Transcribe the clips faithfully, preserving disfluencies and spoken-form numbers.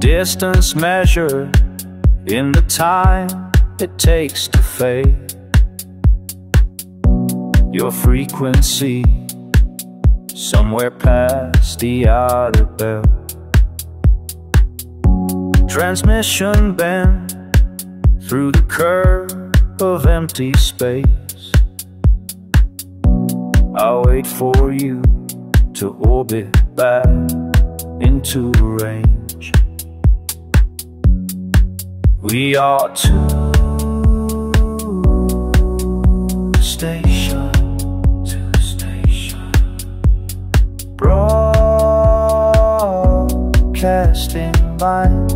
distance measured in the time it takes to fade. Your frequency somewhere past the outer belt. Transmission bent through the curve of empty space. I'll wait for you to orbit back into range. We are two stations, two stations, broadcasting light.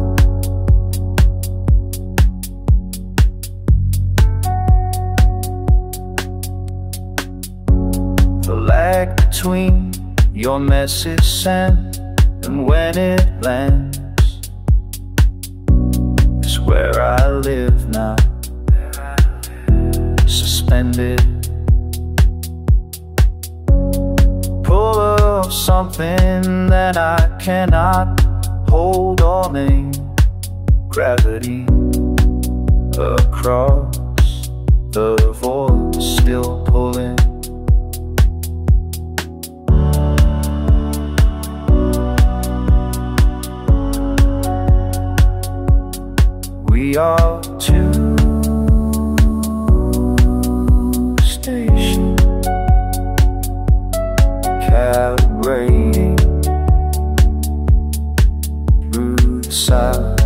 The lag between your message sent and when it lands is where I live now, suspended. Pull of something that I cannot hold or name. Gravity across the void, still pulling. We are two stations, calibrating through the silence.